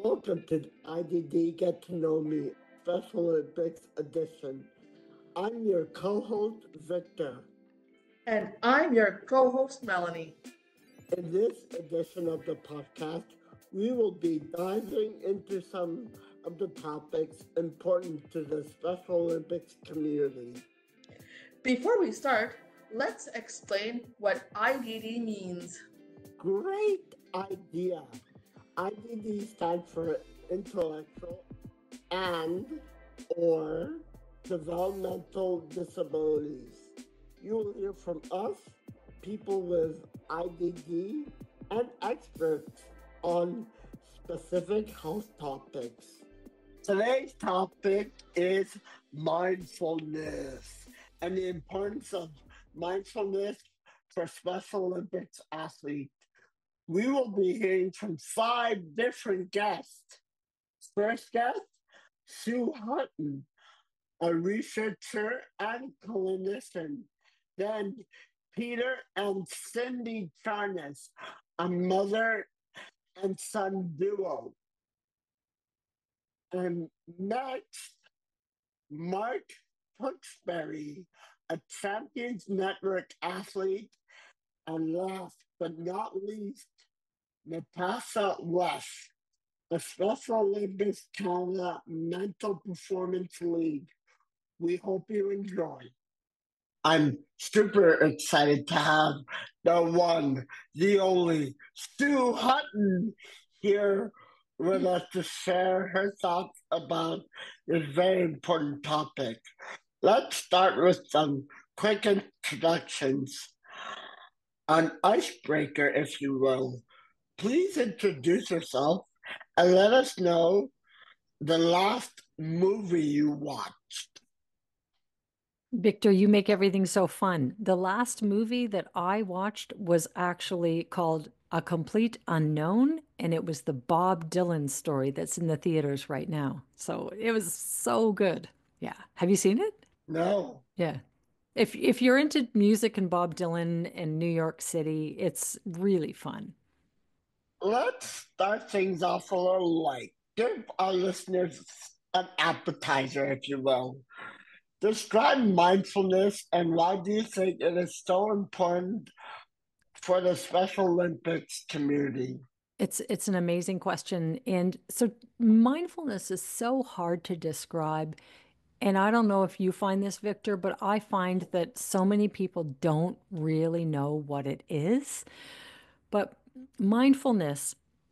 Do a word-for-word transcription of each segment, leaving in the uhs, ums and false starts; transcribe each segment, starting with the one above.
Welcome to the I D D Get to Know Me Special Olympics edition. I'm your co host, Victor. And I'm your co host, Melanie. In this edition of the podcast, we will be diving into some of the topics important to the Special Olympics community. Before we start, let's explain what I D D means. Great idea! I D D stands for intellectual and or developmental disabilities. You will hear from us, people with I D D, and experts on specific health topics. Today's topic is mindfulness and the importance of mindfulness for Special Olympics athletes. We will be hearing from five different guests. First guest, Sue Hutton, a researcher and clinician. Then Peter and Cindy Charnas, a mother and son duo. And next, Mark Tewksbury, a Champions Network athlete. And last but not least, Natasha West, a Special Olympics Canada Mental Performance League. We hope you enjoy. I'm super excited to have the one, the only Sue Hutton here with us to share her thoughts about this very important topic. Let's start with some quick introductions. An icebreaker, if you will. Please introduce yourself and let us know the last movie you watched. Victor, you make everything so fun. The last movie that I watched was actually called A Complete Unknown, and it was the Bob Dylan story that's in the theaters right now. So it was so good. Yeah. Have you seen it? No. Yeah. If if you're into music and Bob Dylan and New York City, it's really fun. Let's start things off a little light. Give our listeners an appetizer, if you will. Describe mindfulness and why do you think it is so important for the Special Olympics community? It's it's an amazing question. And so mindfulness is so hard to describe. And I don't know if you find this, Victor, but I find that so many people don't really know what it is. But mindfulness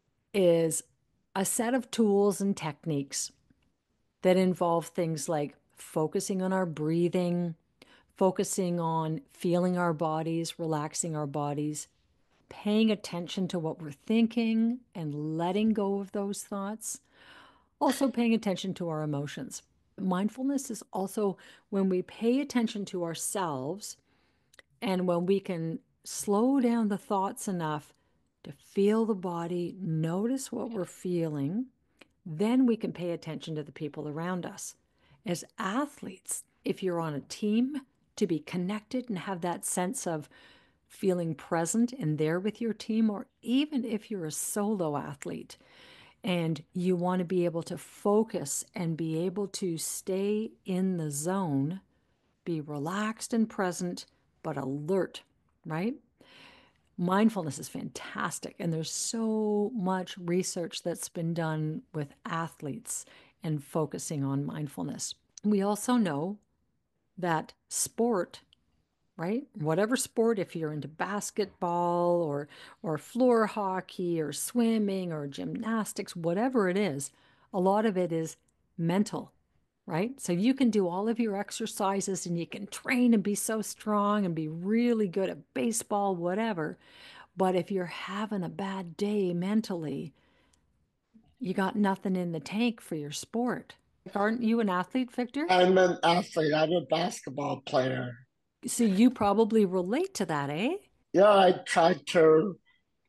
is a set of tools and techniques that involve things like focusing on our breathing, focusing on feeling our bodies, relaxing our bodies, paying attention to what we're thinking and letting go of those thoughts, also paying attention to our emotions. Mindfulness is also when we pay attention to ourselves and when we can slow down the thoughts enough to feel the body, notice what we're feeling, then we can pay attention to the people around us. As athletes, if you're on a team, to be connected and have that sense of feeling present and there with your team, or even if you're a solo athlete and you want to be able to focus and be able to stay in the zone, be relaxed and present, but alert, right? Mindfulness is fantastic. And there's so much research that's been done with athletes and focusing on mindfulness. We also know that sport, right? Whatever sport, if you're into basketball or or floor hockey or swimming or gymnastics, whatever it is, a lot of it is mental, right? So you can do all of your exercises and you can train and be so strong and be really good at baseball, whatever. But if you're having a bad day mentally, you got nothing in the tank for your sport. Aren't you an athlete, Victor? I'm an athlete, I'm a basketball player. So you probably relate to that, eh? Yeah, I try to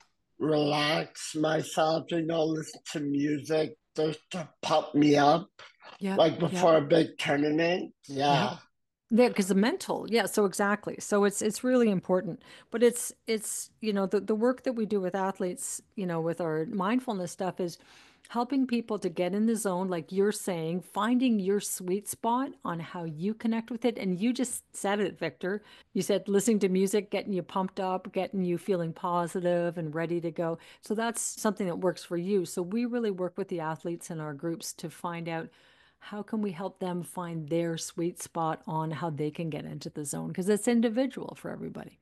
relax myself, you know, listen to music just to pump me up. Yeah. Like before yeah. a big tournament. Yeah. Yeah. Yeah, because the mental, yeah, so exactly. So it's it's really important. But it's it's, you know, the, the work that we do with athletes, you know, with our mindfulness stuff is helping people to get in the zone, like you're saying, finding your sweet spot on how you connect with it. And you just said it, Victor. You said listening to music, getting you pumped up, getting you feeling positive and ready to go. So that's something that works for you. So we really work with the athletes in our groups to find out how can we help them find their sweet spot on how they can get into the zone, because it's individual for everybody.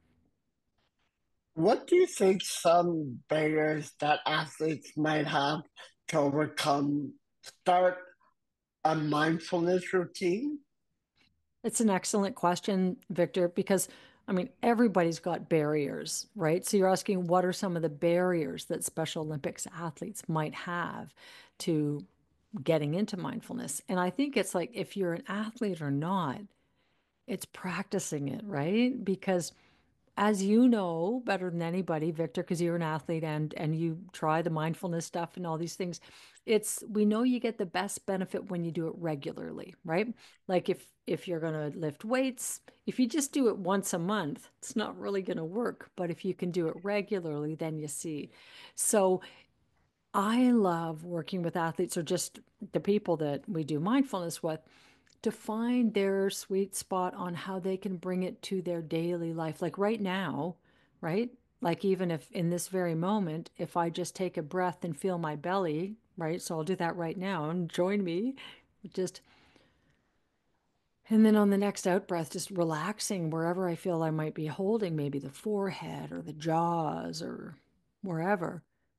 What do you think some barriers that athletes might have to overcome start a mindfulness routine? It's an excellent question, Victor, because I mean, everybody's got barriers, right? So you're asking what are some of the barriers that Special Olympics athletes might have to getting into mindfulness? And I think it's like if you're an athlete or not, it's practicing it, right? Because as you know better than anybody, Victor, because you're an athlete and and you try the mindfulness stuff and all these things, it's we know you get the best benefit when you do it regularly, right? Like if if you're going to lift weights, if you just do it once a month, it's not really going to work. But if you can do it regularly, then you see. So I love working with athletes or just the people that we do mindfulness with to find their sweet spot on how they can bring it to their daily life. Like right now, right? Like even if in this very moment, if I just take a breath and feel my belly, right? So I'll do that right now and join me. Just, and then on the next out breath, just relaxing wherever I feel I might be holding, maybe the forehead or the jaws or wherever.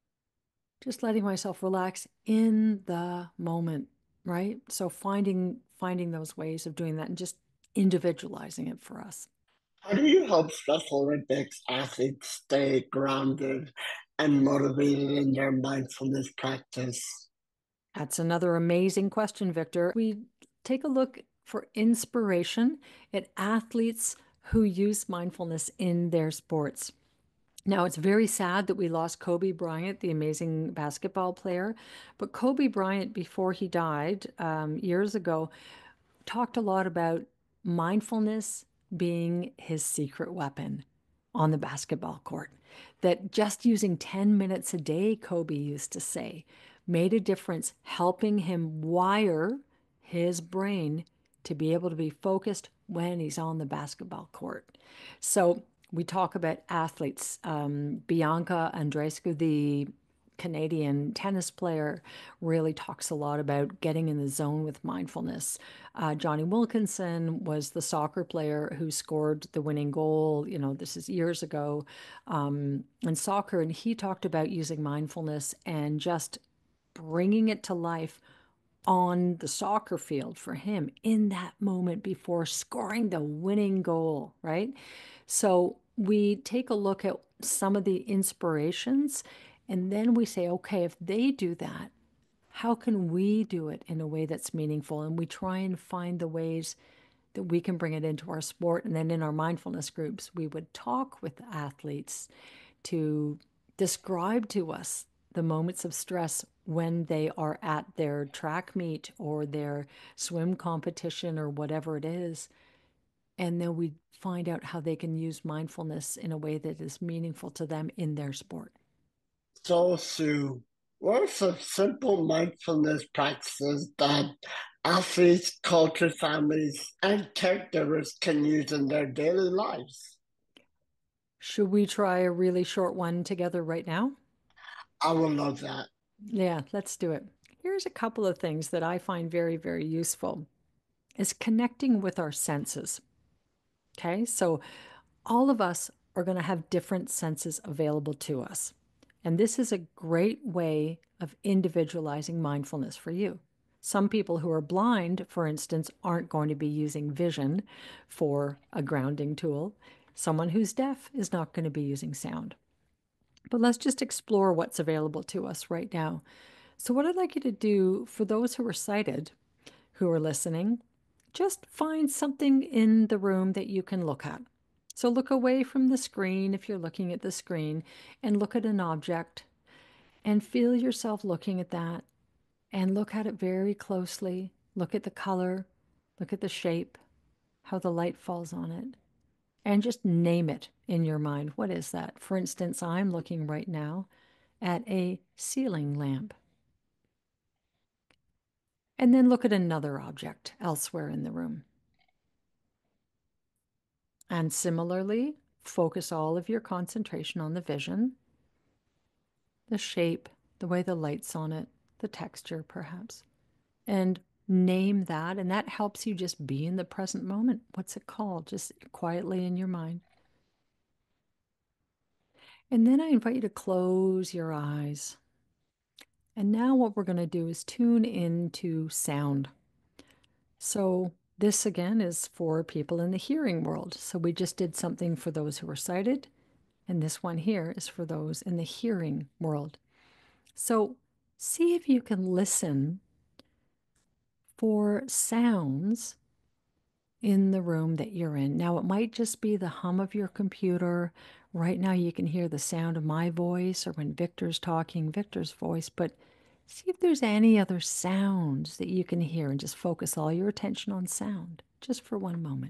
Just letting myself relax in the moment, right? So finding finding those ways of doing that and just individualizing it for us. How do you help Special Olympics athletes stay grounded and motivated in their mindfulness practice? That's another amazing question, Victor. We take a look for inspiration at athletes who use mindfulness in their sports. Now, it's very sad that we lost Kobe Bryant, the amazing basketball player. But Kobe Bryant, before he died um, years ago, talked a lot about mindfulness being his secret weapon on the basketball court. That just using ten minutes a day, Kobe used to say, made a difference, helping him wire his brain to be able to be focused when he's on the basketball court. So we talk about athletes. Um, Bianca Andreescu, the Canadian tennis player, really talks a lot about getting in the zone with mindfulness. Uh, Johnny Wilkinson was the soccer player who scored the winning goal. You know, this is years ago um, in soccer, and he talked about using mindfulness and just bringing it to life on the soccer field for him in that moment before scoring the winning goal, right? So we take a look at some of the inspirations and then we say, okay, if they do that, how can we do it in a way that's meaningful? And we try and find the ways that we can bring it into our sport. And then in our mindfulness groups, we would talk with athletes to describe to us the moments of stress when they are at their track meet or their swim competition or whatever it is. And then we find out how they can use mindfulness in a way that is meaningful to them in their sport. So, Sue, what are some simple mindfulness practices that athletes, culture, families, and caregivers can use in their daily lives? Should we try a really short one together right now? I will love that. Yeah, let's do it. Here's a couple of things that I find very, very useful is connecting with our senses. Okay, so all of us are going to have different senses available to us. And this is a great way of individualizing mindfulness for you. Some people who are blind, for instance, aren't going to be using vision for a grounding tool. Someone who's deaf is not going to be using sound. But let's just explore what's available to us right now. So, what I'd like you to do for those who are sighted, who are listening, just find something in the room that you can look at. So look away from the screen if you're looking at the screen and look at an object and feel yourself looking at that and look at it very closely. Look at the color, look at the shape, how the light falls on it, and just name it in your mind. What is that? For instance, I'm looking right now at a ceiling lamp. And then look at another object elsewhere in the room. And similarly, focus all of your concentration on the vision, the shape, the way the light's on it, the texture perhaps, and name that. And that helps you just be in the present moment. What's it called? Just quietly in your mind. And then I invite you to close your eyes. And now what we're going to do is tune into sound. So this again is for people in the hearing world. So we just did something for those who are sighted. And this one here is for those in the hearing world. So see if you can listen for sounds in the room that you're in. Now, it might just be the hum of your computer. Right now, you can hear the sound of my voice, or when Victor's talking, Victor's voice, but see if there's any other sounds that you can hear and just focus all your attention on sound just for one moment.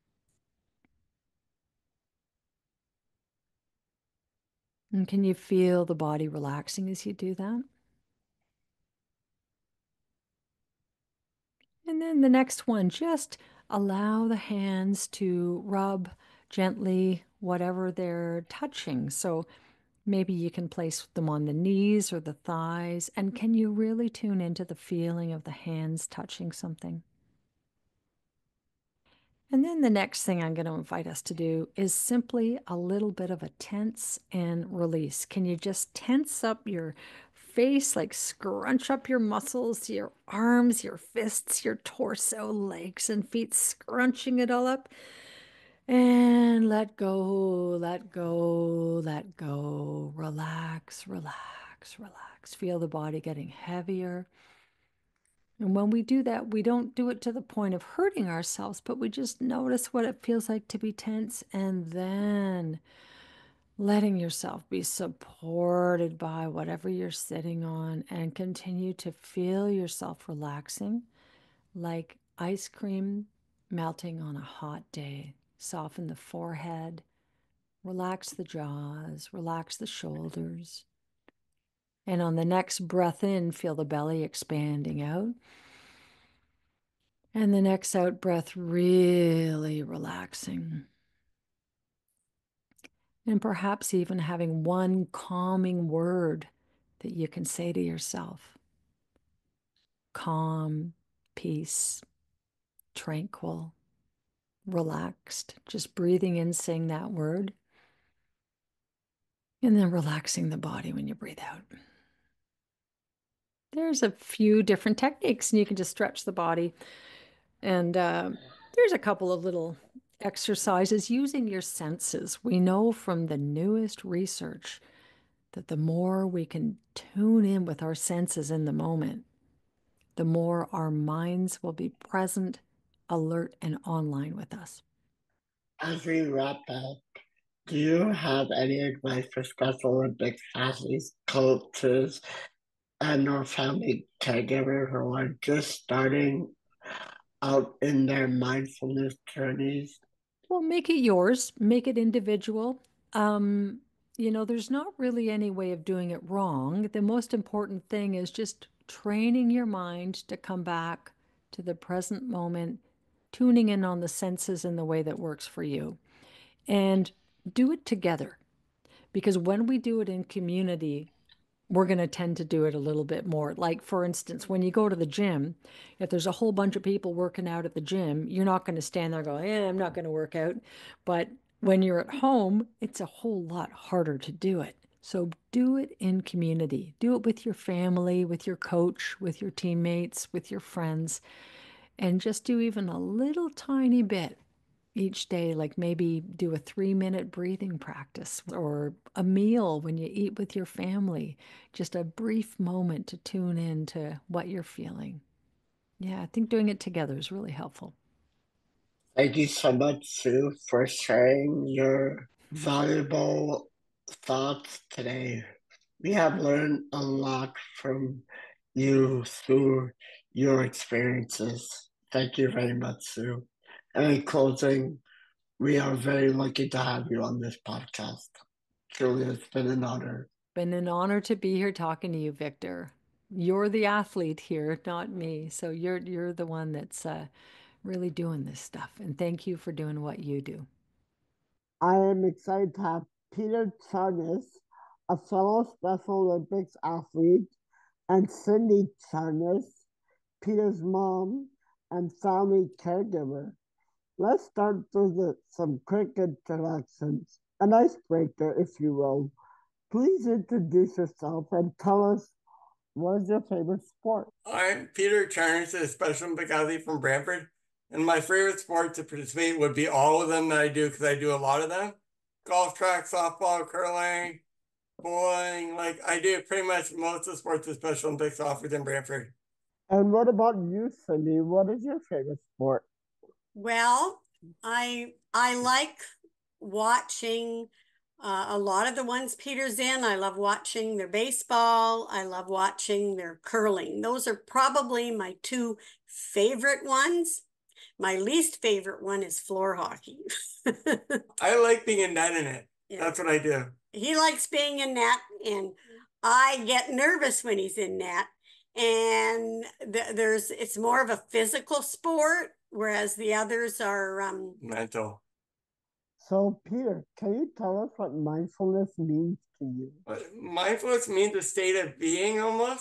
And can you feel the body relaxing as you do that? And then the next one, just allow the hands to rub gently whatever they're touching. So maybe you can place them on the knees or the thighs. And can you really tune into the feeling of the hands touching something? And then the next thing I'm going to invite us to do is simply a little bit of a tense and release. Can you just tense up your face, like scrunch up your muscles, your arms, your fists, your torso, legs and feet, scrunching it all up? And let go, let go, let go. Relax, relax, relax. Feel the body getting heavier. And when we do that, we don't do it to the point of hurting ourselves, but we just notice what it feels like to be tense and then letting yourself be supported by whatever you're sitting on and continue to feel yourself relaxing like ice cream melting on a hot day. Soften the forehead, relax the jaws, relax the shoulders. And on the next breath in, feel the belly expanding out. And the next out breath, really relaxing. And perhaps even having one calming word that you can say to yourself. Calm, peace, tranquil, relaxed. Just breathing in, saying that word. And then relaxing the body when you breathe out. There's a few different techniques, and you can just stretch the body. And uh, there's a couple of little exercises using your senses. We know from the newest research that the more we can tune in with our senses in the moment, the more our minds will be present, alert, and online with us. As we wrap up, do you have any advice for Special Olympics athletes, coaches, and or family caregivers who are just starting out in their mindfulness journeys? Well, make it yours, make it individual. Um, you know, there's not really any way of doing it wrong. The most important thing is just training your mind to come back to the present moment, tuning in on the senses in the way that works for you. And do it together. Because when we do it in community, we're going to tend to do it a little bit more. Like, for instance, when you go to the gym, if there's a whole bunch of people working out at the gym, you're not going to stand there going, yeah, I'm not going to work out. But when you're at home, it's a whole lot harder to do it. So do it in community. Do it with your family, with your coach, with your teammates, with your friends, and just do even a little tiny bit each day, like maybe do a three minute breathing practice or a meal when you eat with your family, just a brief moment to tune in to what you're feeling. Yeah, I think doing it together is really helpful. Thank you so much, Sue, for sharing your valuable thoughts today. We have learned a lot from you through your experiences. Thank you very much, Sue. And in closing, we are very lucky to have you on this podcast. Truly, it's been an honor. Been an honor to be here talking to you, Victor. you're the athlete here, not me. So you're you're the one that's uh, really doing this stuff. And thank you for doing what you do. I am excited to have Peter Charnas, a fellow Special Olympics athlete, and Cindy Charnas, Peter's mom and family caregiver. Let's start with some quick introductions, an icebreaker, if you will. Please introduce yourself and tell us what is your favorite sport? I'm Peter Charnas, a Special Olympic athlete from Brantford, and my favorite sport to participate would be all of them that I do because I do a lot of them. Golf track, softball, curling, bowling, like I do pretty much most of the sports the Special Olympics offers in Brantford. And what about you, Cindy? What is your favorite sport? Well, I I like watching uh, a lot of the ones Peter's in. I love watching their baseball. I love watching their curling. Those are probably my two favorite ones. My least favorite one is floor hockey. I like being in net in it. Yeah. That's what I do. He likes being in net, and I get nervous when he's in net. And th there's it's more of a physical sport, whereas the others are um, mental. So, Peter, can you tell us what mindfulness means to you? Mindfulness means a state of being almost.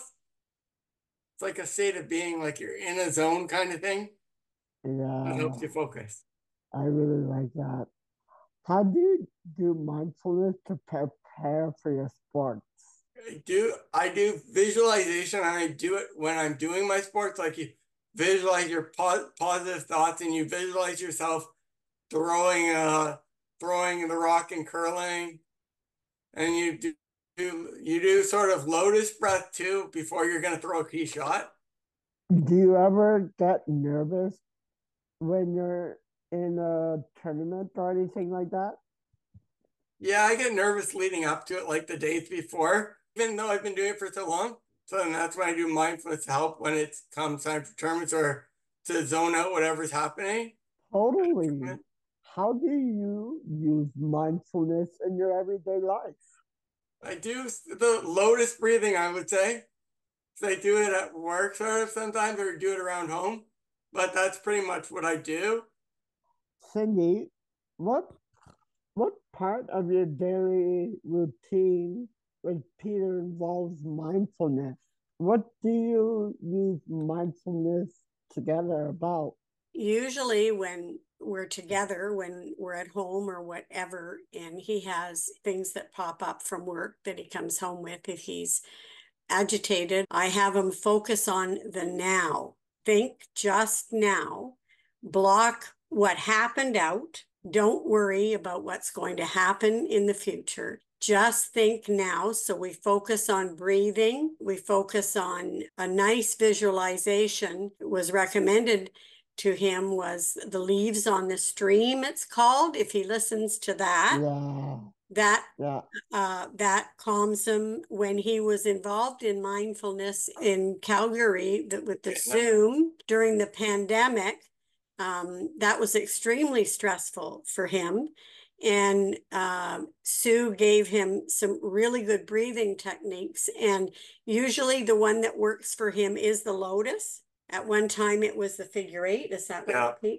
It's like a state of being, like you're in a zone kind of thing. Yeah. It helps you focus. I really like that. How do you do mindfulness to prepare for your sports? I do I do visualization, and I do it when I'm doing my sports. Like you visualize your po positive thoughts, and you visualize yourself throwing uh throwing the rock and curling, and you do you do sort of lotus breath too before you're gonna throw a key shot. Do you ever get nervous when you're in a tournament or anything like that? Yeah, I get nervous leading up to it, like the days before, even though I've been doing it for so long. So then that's when I do mindfulness to help when it comes time for tournaments or to zone out whatever's happening. Totally. How do you use mindfulness in your everyday life? I do the lotus breathing, I would say. So I do it at work sort of sometimes, or do it around home. But that's pretty much what I do. Cindy, what what part of your daily routine with Peter involves mindfulness? What do you use mindfulness together about? Usually when we're together, when we're at home or whatever, and he has things that pop up from work that he comes home with, if he's agitated, I have him focus on the now. Think just now. Block what happened out. Don't worry about what's going to happen in the future. Just think now. So we focus on breathing. We focus on a nice visualization. It was recommended to him was the leaves on the stream, it's called. If he listens to that, yeah. that yeah. Uh, that calms him. When he was involved in mindfulness in Calgary that with the Zoom during the pandemic, um, that was extremely stressful for him. And uh, Sue gave him some really good breathing techniques. And usually the one that works for him is the lotus. At one time it was the figure eight. Is that right, Pete?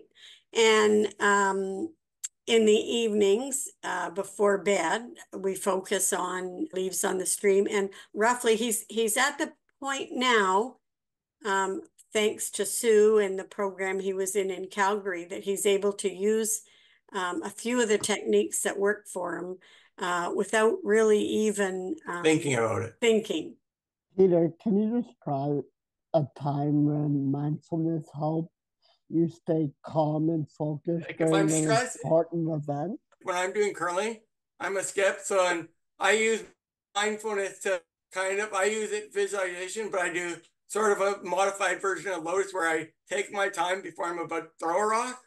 And um, in the evenings uh, before bed, we focus on leaves on the stream. And roughly he's he's at the point now, um, thanks to Sue and the program he was in in Calgary, that he's able to use um, a few of the techniques that work for him uh, without really even um, thinking about it. Thinking. Peter, can you describe a time when mindfulness helped you stay calm and focused like during if I'm an stressed, important event? When I'm doing curling, I'm a skip, so I'm, I use mindfulness to kind of, I use it visualization, but I do sort of a modified version of lotus where I take my time before I'm about to throw a rock.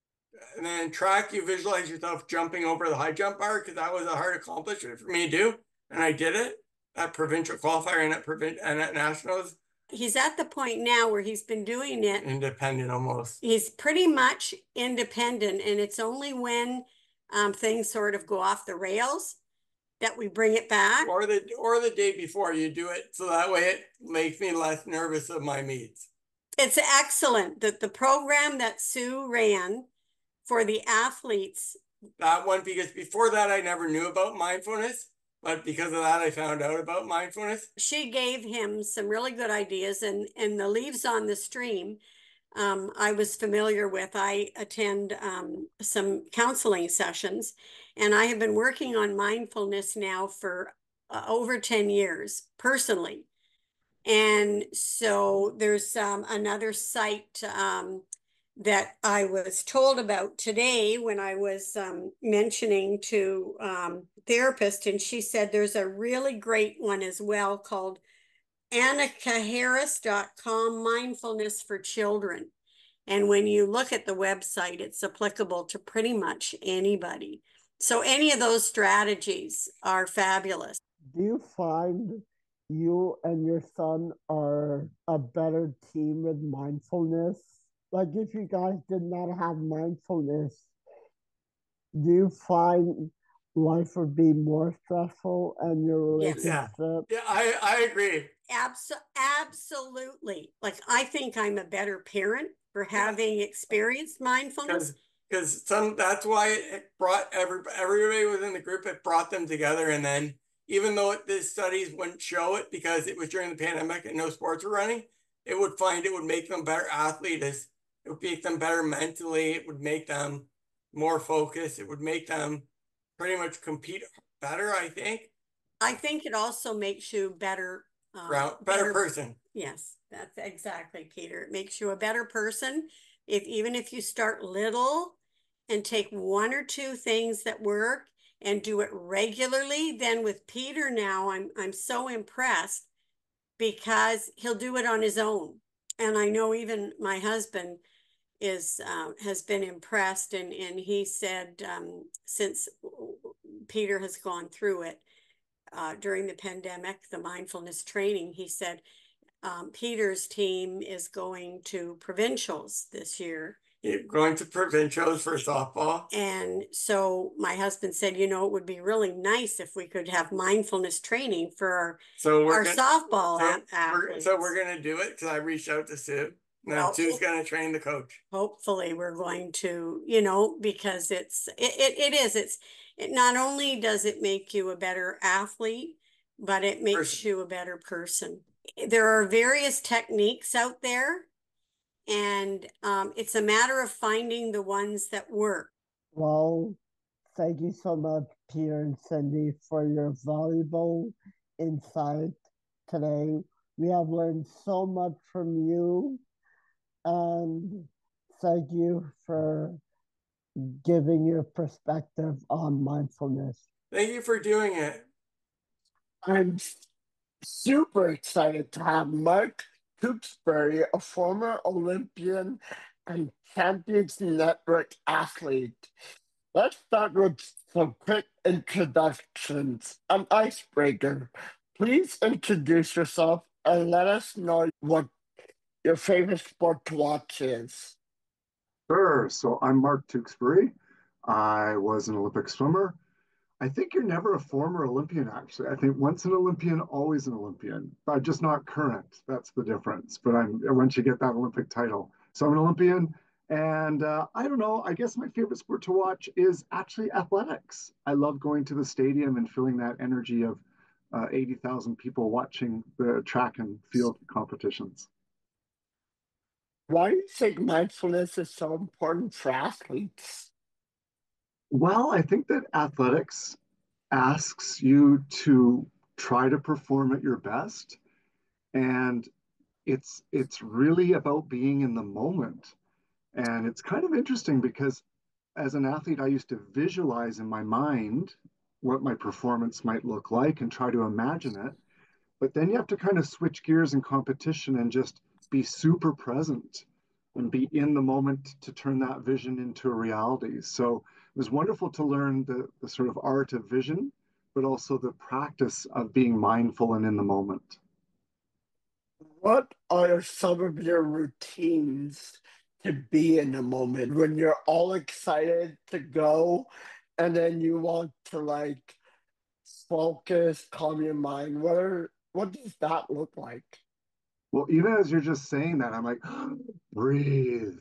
And then track, you visualize yourself jumping over the high jump bar, because that was a hard accomplishment for me to do. And I did it at provincial qualifier and at, provin and at nationals. He's at the point now where he's been doing it. Independent almost. He's pretty much independent. And it's only when um, things sort of go off the rails that we bring it back. Or the or the day before you do it, so that way it makes me less nervous of my meets. It's excellent that the program that Sue ran for the athletes. That one, because before that I never knew about mindfulness, but because of that I found out about mindfulness. She gave him some really good ideas, and and the Leaves on the Stream, um, I was familiar with. I attend um, some counseling sessions, and I have been working on mindfulness now for uh, over ten years personally. And so there's um, another site um, that I was told about today when I was um, mentioning to um, therapist, and she said there's a really great one as well called annika harris dot com, Mindfulness for Children. And when you look at the website, it's applicable to pretty much anybody. So any of those strategies are fabulous. Do you find you and your son are a better team with mindfulness? Like, if you guys did not have mindfulness, do you find life would be more stressful and your Yes. relationship? Yeah, yeah, I, I agree. Abso- absolutely. Like, I think I'm a better parent for having experienced mindfulness. Because some that's why it brought every everybody within the group. It brought them together, and then even though it, the studies wouldn't show it because it was during the pandemic and no sports were running, it would find it would make them better athletes. It would make them better mentally. It would make them more focused. It would make them pretty much compete better, I think. I think it also makes you better. Um, better, better person. Yes, that's exactly, Peter. It makes you a better person. If even if you start little and take one or two things that work and do it regularly, then with Peter now, I'm I'm so impressed because he'll do it on his own. And I know even my husband is uh, has been impressed, and and he said um, since Peter has gone through it uh, during the pandemic, the mindfulness training, he said um, Peter's team is going to provincials this year. You're going to provincials for softball. And so my husband said, you know, it would be really nice if we could have mindfulness training for our, so we're our gonna, softball so athletes. We're, so we're going to do it because I reached out to Sue. Now well, Sue's going to train the coach. Hopefully we're going to, you know, because it's, it, it, it is, it's, it not only does it make you a better athlete, but it makes person. you a better person. There are various techniques out there, and um, it's a matter of finding the ones that work. Well, thank you so much, Peter and Cindy, for your valuable insight today. We have learned so much from you, and thank you for giving your perspective on mindfulness. Thank you for doing it. I'm super excited to have Mark Tewksbury, a former Olympian and Champions Network athlete. Let's start with some quick introductions. An icebreaker. Please introduce yourself and let us know what your favorite sport to watch is. Sure. So I'm Mark Tewksbury. I was an Olympic swimmer. I think you're never a former Olympian, actually. I think once an Olympian, always an Olympian, but just not current. That's the difference. But I'm once you get that Olympic title. So I'm an Olympian. And uh, I don't know, I guess my favorite sport to watch is actually athletics. I love going to the stadium and feeling that energy of uh, eighty thousand people watching the track and field competitions. Why do you think mindfulness is so important for athletes? Well, I think that athletics asks you to try to perform at your best. And it's it's really about being in the moment. And it's kind of interesting because as an athlete, I used to visualize in my mind what my performance might look like and try to imagine it. But then you have to kind of switch gears in competition and just be super present and be in the moment to turn that vision into a reality. So it was wonderful to learn the, the sort of art of vision, but also the practice of being mindful and in the moment. What are some of your routines to be in a moment when you're all excited to go and then you want to like focus, calm your mind? What are what does that look like? Well, even as you're just saying that, I'm like, breathe.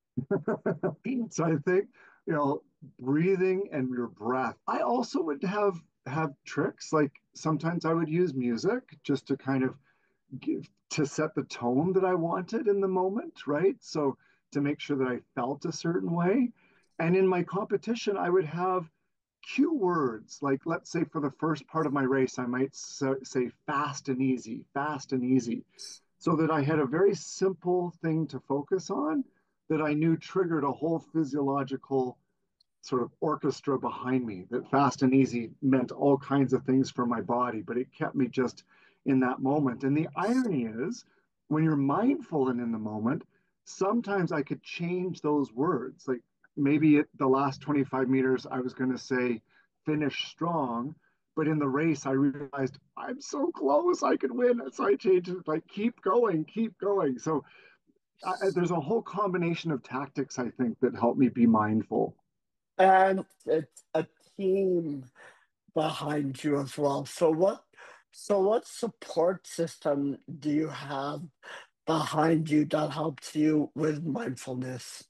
So I think, you know, breathing and your breath. I also would have have tricks. Like sometimes I would use music just to kind of give to set the tone that I wanted in the moment, right? So to make sure that I felt a certain way. And in my competition, I would have cue words. Like let's say for the first part of my race, I might say fast and easy, fast and easy, so that I had a very simple thing to focus on that I knew triggered a whole physiological sort of orchestra behind me. That fast and easy meant all kinds of things for my body, but it kept me just in that moment. And the irony is, when you're mindful and in the moment, sometimes I could change those words. Like maybe at the last twenty-five meters, I was going to say finish strong. But in the race, I realized I'm so close, I could win. So I changed it like, keep going, keep going. So I, there's a whole combination of tactics, I think, that help me be mindful. And it's a team behind you as well. So what so what support system do you have behind you that helps you with mindfulness?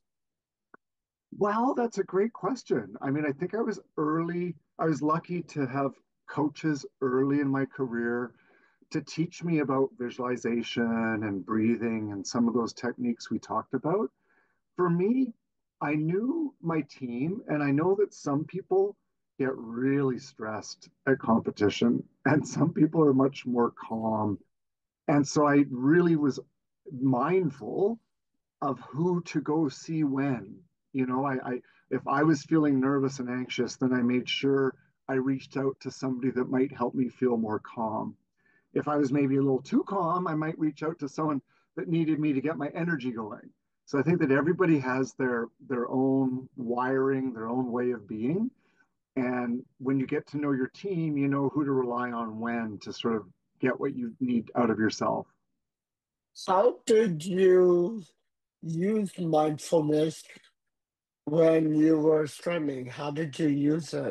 Well, that's a great question. I mean, I think I was early, I was lucky to have coaches early in my career to teach me about visualization and breathing and some of those techniques we talked about. For me, I knew my team, and I know that some people get really stressed at competition, and some people are much more calm. And so I really was mindful of who to go see when. You know, I, I if I was feeling nervous and anxious, then I made sure I reached out to somebody that might help me feel more calm. If I was maybe a little too calm, I might reach out to someone that needed me to get my energy going. So I think that everybody has their their own wiring, their own way of being. And when you get to know your team, you know who to rely on when to sort of get what you need out of yourself. How did you use mindfulness when you were swimming? How did you use it?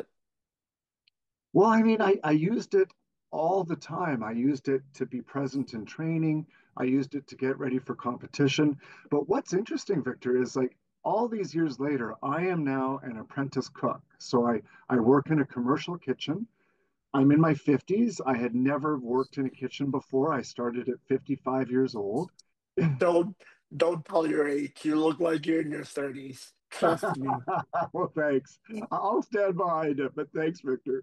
Well, I mean, I, I used it all the time. I used it to be present in training. I used it to get ready for competition. But what's interesting, Victor, is like all these years later, I am now an apprentice cook. So I, I work in a commercial kitchen. I'm in my fifties. I had never worked in a kitchen before. I started at fifty-five years old. Don't don't tell your age. You look like you're in your thirties. Trust me. Well, thanks. I'll stand behind it, but thanks, Victor.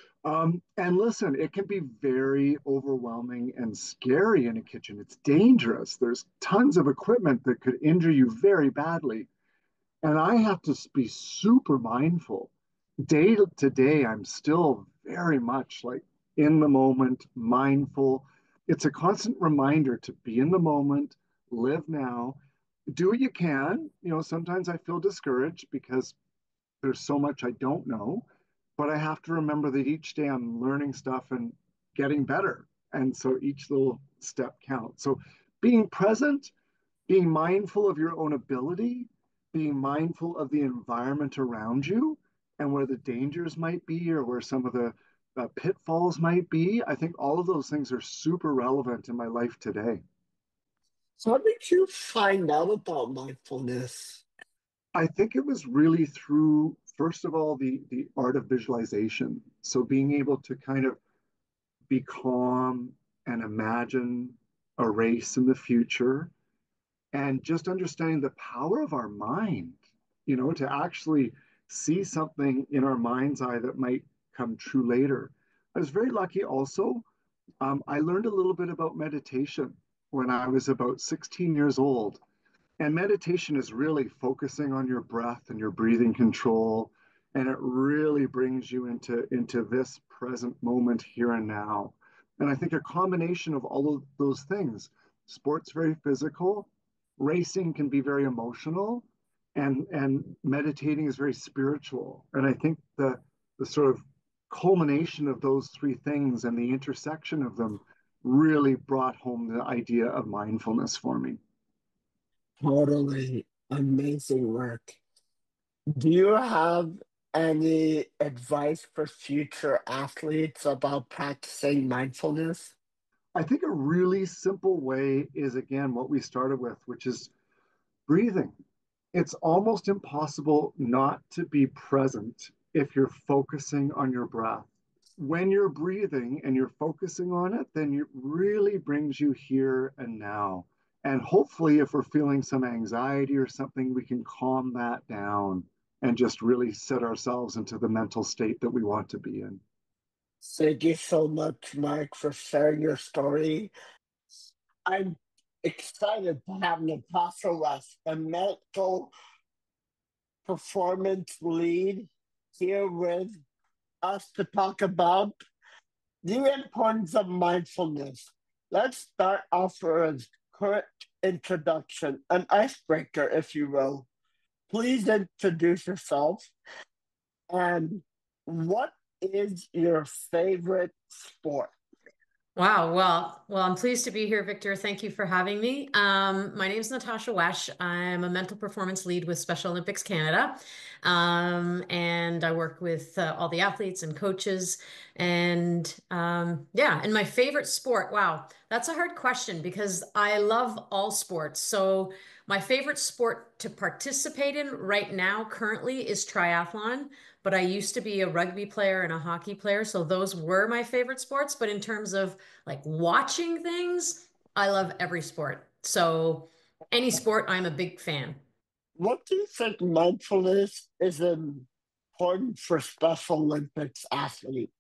Um, and listen, it can be very overwhelming and scary in a kitchen. It's dangerous. There's tons of equipment that could injure you very badly. And I have to be super mindful. Day to day, I'm still very much like in the moment, mindful. It's a constant reminder to be in the moment, live now, do what you can. You know, sometimes I feel discouraged because there's so much I don't know, but I have to remember that each day I'm learning stuff and getting better. And so each little step counts. So being present, being mindful of your own ability, being mindful of the environment around you and where the dangers might be or where some of the uh, pitfalls might be. I think all of those things are super relevant in my life today. So how did you find out about mindfulness? I think it was really through, first of all, the the art of visualization. So being able to kind of be calm and imagine a race in the future and just understanding the power of our mind, you know, to actually see something in our mind's eye that might come true later. I was very lucky also. Um, I learned a little bit about meditation when I was about sixteen years old. And meditation is really focusing on your breath and your breathing control. And it really brings you into, into this present moment here and now. And I think a combination of all of those things, sports very physical, racing can be very emotional, and, and meditating is very spiritual. And I think the, the sort of culmination of those three things and the intersection of them really brought home the idea of mindfulness for me. Totally amazing work. Do you have any advice for future athletes about practicing mindfulness? I think a really simple way is, again, what we started with, which is breathing. It's almost impossible not to be present if you're focusing on your breath. When you're breathing and you're focusing on it, then it really brings you here and now. And hopefully, if we're feeling some anxiety or something, we can calm that down and just really set ourselves into the mental state that we want to be in. Thank you so much, Mark, for sharing your story. I'm excited to have Natasha West, a mental performance lead, here with us to talk about the importance of mindfulness. Let's start off with a quick introduction, an icebreaker, if you will. Please introduce yourself and what is your favorite sport? Wow. Well, well, I'm pleased to be here, Victor. Thank you for having me. Um, my name is Natasha Wesh. I'm a mental performance lead with Special Olympics Canada. Um, and I work with uh, all the athletes and coaches. And um, yeah, and my favorite sport, wow, that's a hard question because I love all sports. So my favorite sport to participate in right now currently is triathlon. But I used to be a rugby player and a hockey player, so those were my favorite sports. But in terms of like watching things, I love every sport. So any sport, I'm a big fan. What do you think mindfulness is important for Special Olympics athletes?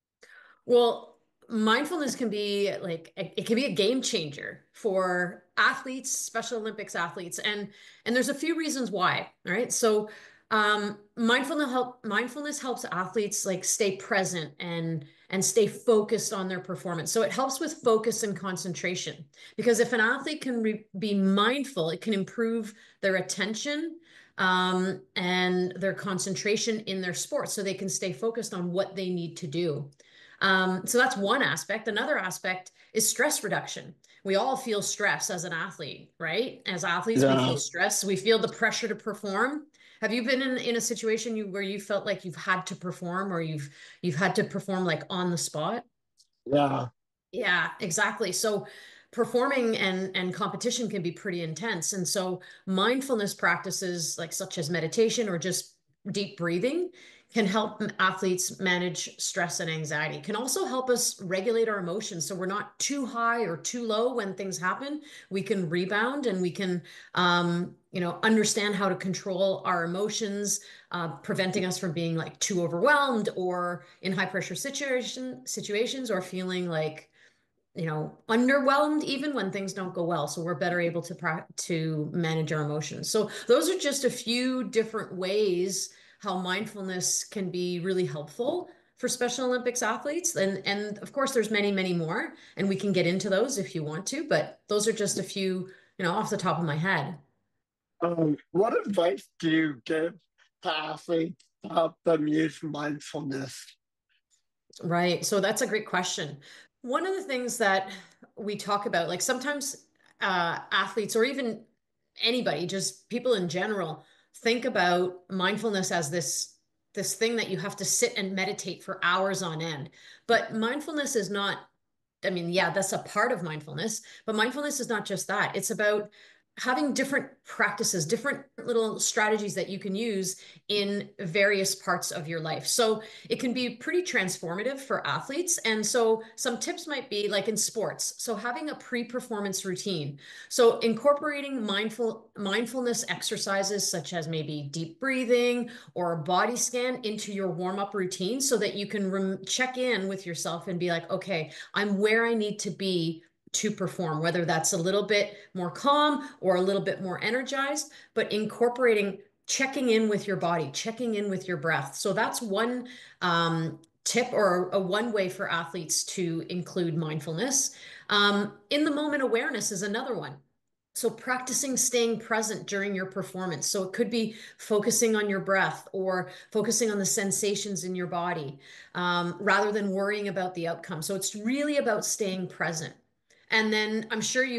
Well, mindfulness can be like it can be a game changer for athletes, Special Olympics athletes, and and there's a few reasons why. All right, so um, mindfulness help mindfulness helps athletes like stay present and and stay focused on their performance. So it helps with focus and concentration because if an athlete can re- be mindful, it can improve their attention um, and their concentration in their sport, so they can stay focused on what they need to do. Um, so that's one aspect. Another aspect is stress reduction. We all feel stress as an athlete, right? As athletes, we feel Yeah, stress. We feel the pressure to perform. Have you been in, in a situation you, where you felt like you've had to perform or you've you've had to perform like on the spot? yeah. Yeah, exactly. So performing and and competition can be pretty intense. And so mindfulness practices like such as meditation or just deep breathing can help athletes manage stress and anxiety. Can also help us regulate our emotions so we're not too high or too low when things happen. We can rebound and we can um, you know, understand how to control our emotions, uh, preventing us from being like too overwhelmed or in high pressure situation situations or feeling like you know, underwhelmed even when things don't go well. So we're better able to pra- to manage our emotions. So those are just a few different ways how mindfulness can be really helpful for Special Olympics athletes. And and of course there's many, many more, and we can get into those if you want to, but those are just a few, you know, off the top of my head. Um, what advice do you give to athletes to help them use mindfulness? Right. So that's a great question. One of the things that we talk about, like sometimes uh, athletes or even anybody, just people in general, think about mindfulness as this this thing that you have to sit and meditate for hours on end. But mindfulness is not, I mean, yeah, that's a part of mindfulness, but mindfulness is not just that. It's about having different practices, different little strategies that you can use in various parts of your life. So it can be pretty transformative for athletes. And so some tips might be like in sports. So having a pre-performance routine. So incorporating mindful mindfulness exercises such as maybe deep breathing or a body scan into your warm-up routine so that you can rem- check in with yourself and be like, okay, I'm where I need to be to perform, whether that's a little bit more calm or a little bit more energized, but incorporating checking in with your body, checking in with your breath. So that's one um, tip or a one way for athletes to include mindfulness. Um, in the moment awareness is another one. So practicing staying present during your performance. So it could be focusing on your breath or focusing on the sensations in your body um, rather than worrying about the outcome. So it's really about staying present. And then I'm sure you've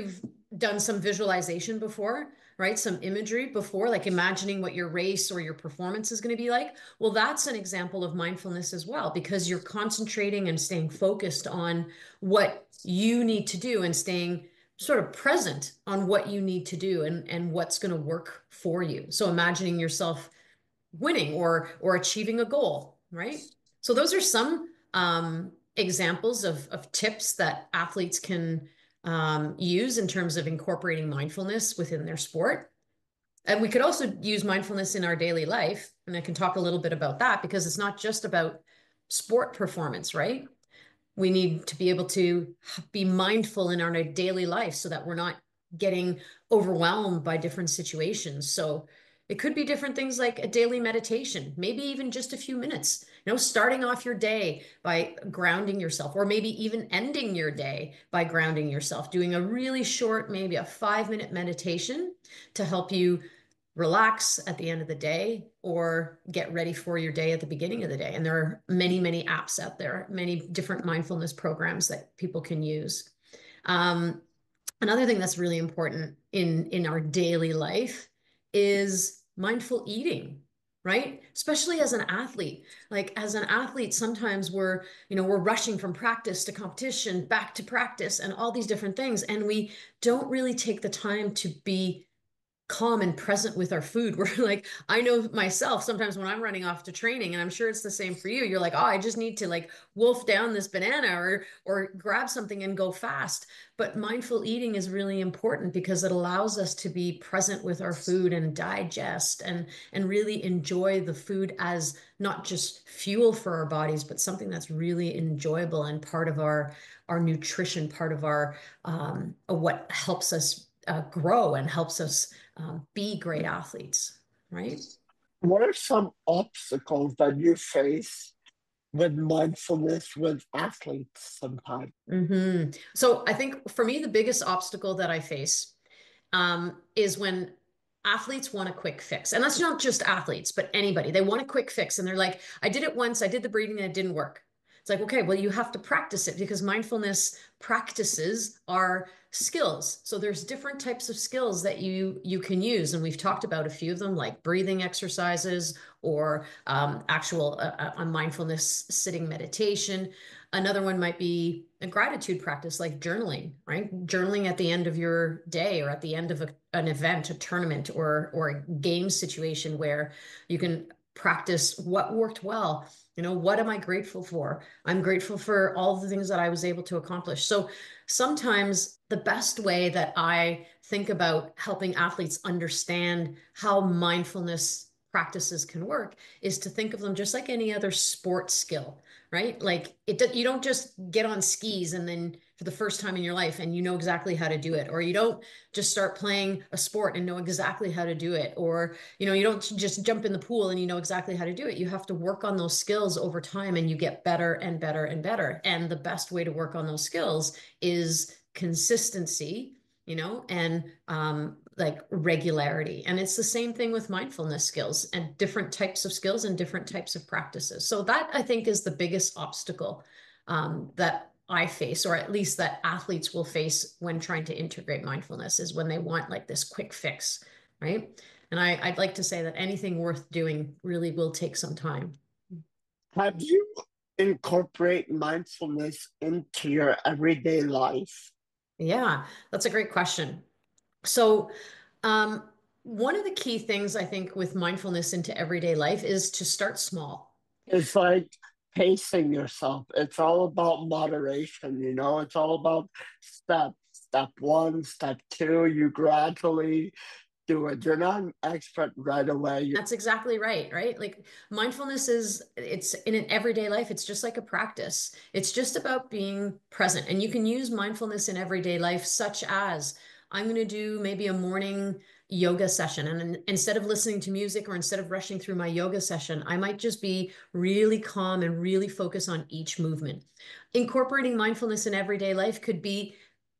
done some visualization before, right? Some imagery before, like imagining what your race or your performance is going to be like. Well, that's an example of mindfulness as well, because you're concentrating and staying focused on what you need to do and staying sort of present on what you need to do and, and what's going to work for you. So imagining yourself winning or or achieving a goal, right? So those are some um, examples of, of tips that athletes can um, use in terms of incorporating mindfulness within their sport. And we could also use mindfulness in our daily life. And I can talk a little bit about that, because it's not just about sport performance, right? We need to be able to be mindful in our daily life so that we're not getting overwhelmed by different situations. So it could be different things like a daily meditation, maybe even just a few minutes, you know, starting off your day by grounding yourself, or maybe even ending your day by grounding yourself, doing a really short, maybe a five minute meditation to help you relax at the end of the day or get ready for your day at the beginning of the day. And there are many, many apps out there, many different mindfulness programs that people can use. Um, another thing that's really important in, in our daily life is mindful eating, right? Especially as an athlete. Like as an athlete, sometimes we're, you know, we're rushing from practice to competition, back to practice, and all these different things. And we don't really take the time to be calm and present with our food. We're like, I know myself, sometimes when I'm running off to training, and I'm sure it's the same for you, you're like, oh, I just need to like wolf down this banana or or grab something and go fast. But mindful eating is really important because it allows us to be present with our food and digest and and really enjoy the food as not just fuel for our bodies, but something that's really enjoyable and part of our our nutrition, part of our um, what helps us uh, grow and helps us um, be great athletes, right? What are some obstacles that you face with mindfulness with athletes sometimes? Mm-hmm. So I think for me, the biggest obstacle that I face um, is when athletes want a quick fix. And that's not just athletes, but anybody. They want a quick fix. And they're like, I did it once, I did the breathing and it didn't work. It's like, okay, well, you have to practice it, because mindfulness practices are skills. So there's different types of skills that you you can use. And we've talked about a few of them, like breathing exercises or um, actual uh, a mindfulness sitting meditation. Another one might be a gratitude practice, like journaling, right? Journaling at the end of your day or at the end of a, an event, a tournament, or or a game situation where you can practice what worked well. You know, what am I grateful for? I'm grateful for all the things that I was able to accomplish. So sometimes the best way that I think about helping athletes understand how mindfulness practices can work is to think of them just like any other sport skill, right? Like it, you don't just get on skis and then for the first time in your life and you know exactly how to do it, or you don't just start playing a sport and know exactly how to do it, or you know, you don't just jump in the pool and you know exactly how to do it. You have to work on those skills over time, and you get better and better and better. And the best way to work on those skills is consistency, you know, and um, like regularity. And it's the same thing with mindfulness skills and different types of skills and different types of practices. So that, I think, is the biggest obstacle um, that I face, or at least that athletes will face when trying to integrate mindfulness, is when they want like this quick fix, right? And I, I'd like to say that anything worth doing really will take some time. Have you incorporate mindfulness into your everyday life? Yeah, that's a great question. So, um, one of the key things I think with mindfulness into everyday life is to start small. It's like pacing yourself. It's all about moderation, you know, it's all about steps. Step one, step two, you gradually do it. You're not an expert right away. That's exactly right, right? Like mindfulness is, it's in an everyday life, it's just like a practice. It's just about being present. And you can use mindfulness in everyday life, such as I'm going to do maybe a morning yoga session. And instead of listening to music or instead of rushing through my yoga session, I might just be really calm and really focus on each movement. Incorporating mindfulness in everyday life could be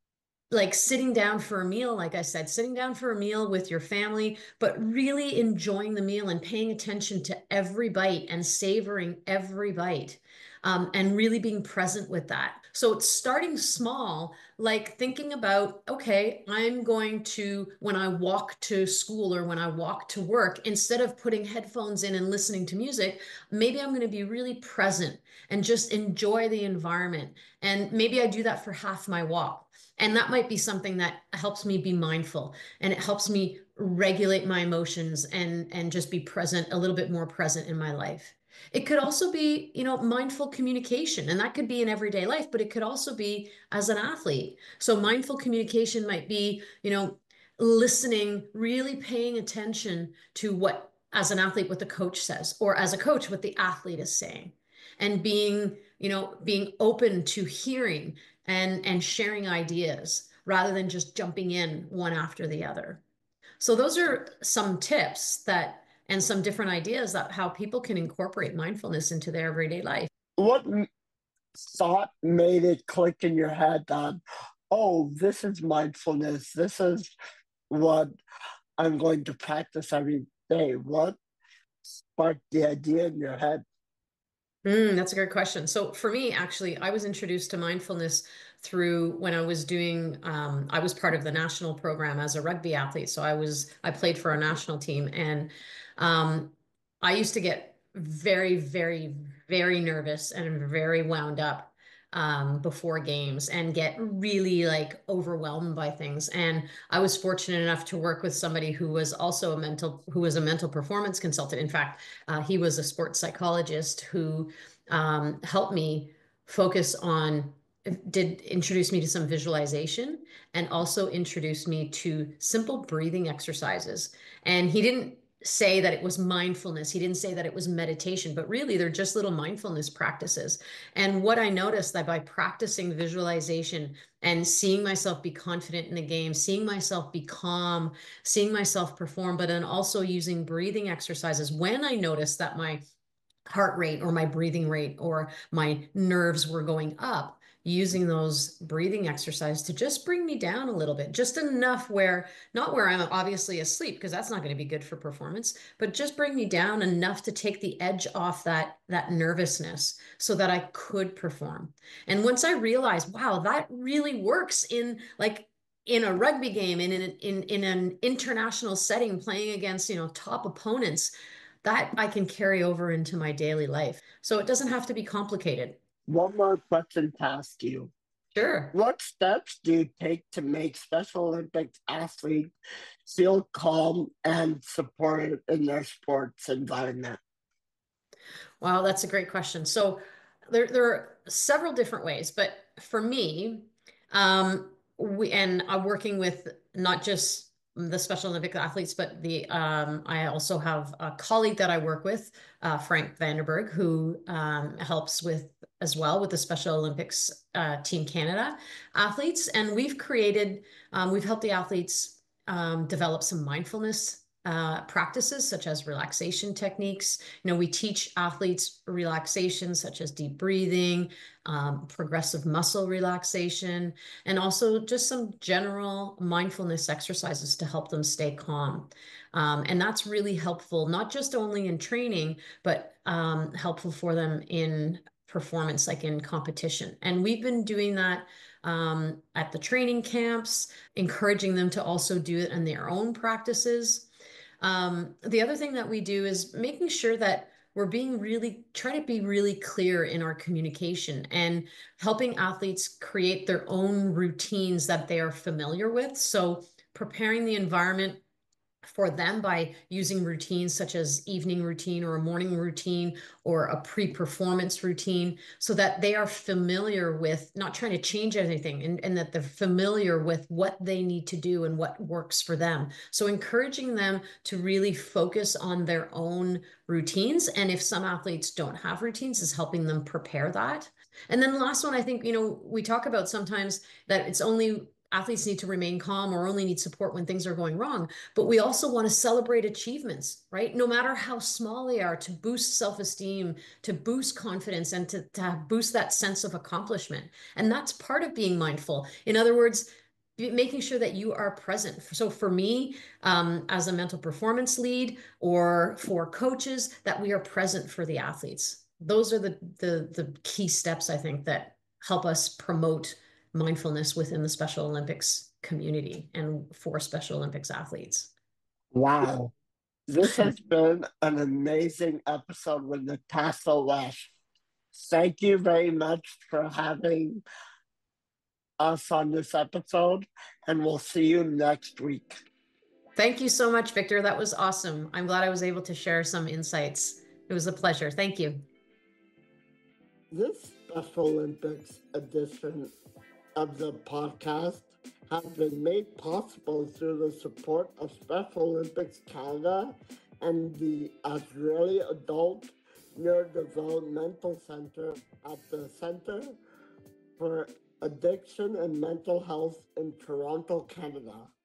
like sitting down for a meal, like I said, sitting down for a meal with your family, but really enjoying the meal and paying attention to every bite and savoring every bite, um, and really being present with that. So it's starting small, like thinking about, okay, I'm going to, when I walk to school or when I walk to work, instead of putting headphones in and listening to music, maybe I'm going to be really present and just enjoy the environment. And maybe I do that for half my walk. And that might be something that helps me be mindful, and it helps me regulate my emotions and, and just be present, a little bit more present in my life. It could also be, you know, mindful communication, and that could be in everyday life, but it could also be as an athlete. So mindful communication might be, you know, listening, really paying attention to what, as an athlete, what the coach says, or as a coach, what the athlete is saying, and being, you know, being open to hearing and and sharing ideas rather than just jumping in one after the other. So those are some tips that, and some different ideas that how people can incorporate mindfulness into their everyday life. What thought made it click in your head that, oh, this is mindfulness, this is what I'm going to practice every day? What sparked the idea in your head? Mm, that's a great question. So for me, actually, I was introduced to mindfulness through when I was doing, um, I was part of the national program as a rugby athlete. So I was, I played for a national team, and um, I used to get very, very, very nervous and very wound up um, before games, and get really like overwhelmed by things. And I was fortunate enough to work with somebody who was also a mental, who was a mental performance consultant. In fact, uh, he was a sports psychologist who um, helped me focus on, did introduce me to some visualization, and also introduced me to simple breathing exercises. And he didn't say that it was mindfulness. He didn't say that it was meditation, but really they're just little mindfulness practices. And what I noticed, that by practicing visualization and seeing myself be confident in a game, seeing myself be calm, seeing myself perform, but then also using breathing exercises, when I noticed that my heart rate or my breathing rate or my nerves were going up, using those breathing exercises to just bring me down a little bit, just enough where, not where I'm obviously asleep, because that's not going to be good for performance, but just bring me down enough to take the edge off that, that nervousness so that I could perform. And once I realized, wow, that really works in like, in a rugby game, in, in, in, in an international setting, playing against, you know, top opponents, that I can carry over into my daily life. So it doesn't have to be complicated. One more question to ask you. Sure. What steps do you take to make Special Olympics athletes feel calm and supported in their sports environment? Wow, that's a great question. So there, there are several different ways, but for me, um, we, and I'm working with not just the Special Olympic athletes, but the um, I also have a colleague that I work with, uh, Frank Vanderberg, who um, helps with as well with the Special Olympics uh, Team Canada athletes. And we've created, um, we've helped the athletes um, develop some mindfulness uh, practices, such as relaxation techniques. You know, we teach athletes relaxation, such as deep breathing, um, progressive muscle relaxation, and also just some general mindfulness exercises to help them stay calm. Um, and that's really helpful, not just only in training, but um, helpful for them in performance, like in competition. And we've been doing that um, at the training camps, encouraging them to also do it in their own practices. Um, the other thing that we do is making sure that we're being really, try to be really clear in our communication, and helping athletes create their own routines that they are familiar with. So preparing the environment for them by using routines such as evening routine or a morning routine or a pre-performance routine, so that they are familiar with, not trying to change anything, and, and that they're familiar with what they need to do and what works for them. So encouraging them to really focus on their own routines. And if some athletes don't have routines, is helping them prepare that. And then the last one, I think, you know, we talk about sometimes that it's only athletes need to remain calm or only need support when things are going wrong. But we also want to celebrate achievements, right? No matter how small they are, to boost self-esteem, to boost confidence, and to, to boost that sense of accomplishment. And that's part of being mindful. In other words, be- making sure that you are present. So for me, um, as a mental performance lead, or for coaches, that we are present for the athletes. Those are the the the key steps, I think, that help us promote mindfulness within the Special Olympics community and for Special Olympics athletes. Wow. This has been an amazing episode with Natasha Lesh. Thank you very much for having us on this episode, and we'll see you next week. Thank you so much, Victor. That was awesome. I'm glad I was able to share some insights. It was a pleasure. Thank you. This Special Olympics edition of the podcast has been made possible through the support of Special Olympics Canada and the Australia Adult Neurodevelopmental Center at the Center for Addiction and Mental Health in Toronto, Canada.